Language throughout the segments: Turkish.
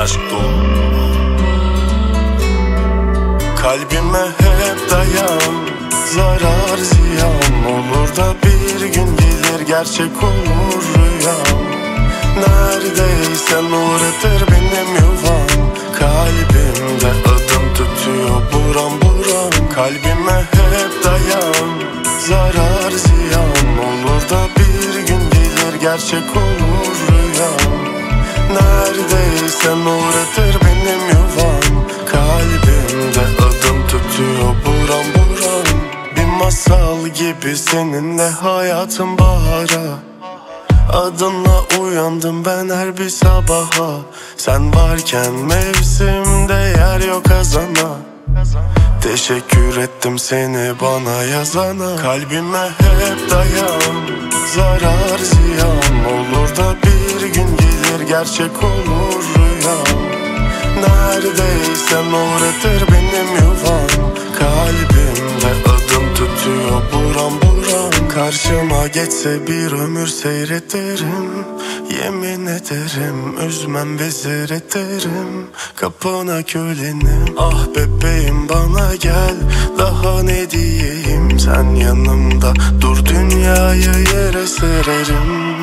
aşk dolu. Kalbime hep dayan, zarar ziyan olur da bir gün gelir gerçek olur rüyam. Neredeysen uğratır benim yuvam, kalbimde adım tutuyor buram buram. Kalbime hep dayan, zarar ziyan olur da bir gün gelir gerçek olur rüyam. Neredeysen uğratır benim yuvam, kalbimde adım tutuyor buram buram. Bir masal gibi seninle hayatım bahara, adınla uyandım ben her bir sabaha. Sen varken mevsimde yer yok hazana. Teşekkür ettim seni bana yazana. Kalbime hep dayan, zarar ziyan olur da bir gün gelir gerçek olur rüyam. Neredeysen uğratır benim yuvam, kalbimde adım tutuyor buram buram. Karşıma geçse bir ömür seyrederim, yemin ederim üzmem vezir ederim. Kapına kölenim, ah bebeğim bana gel. Daha ne diyeyim, sen yanımda dur, dünyayı yere sererim.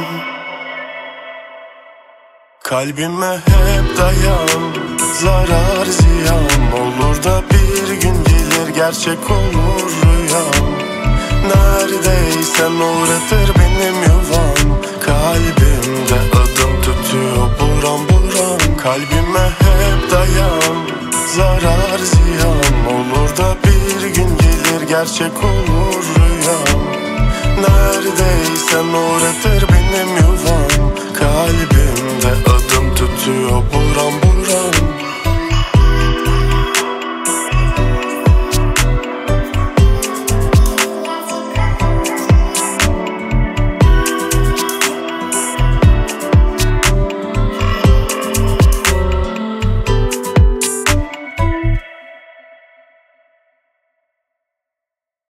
Kalbime hep dayan, zarar ziyan olur da bir gün gelir gerçek olur rüyam. Neredeysen uğratır benim yuvam, kalbimde adım tutuyor buram buram. Kalbime hep dayan, zarar ziyan olur da bir gün gelir gerçek olur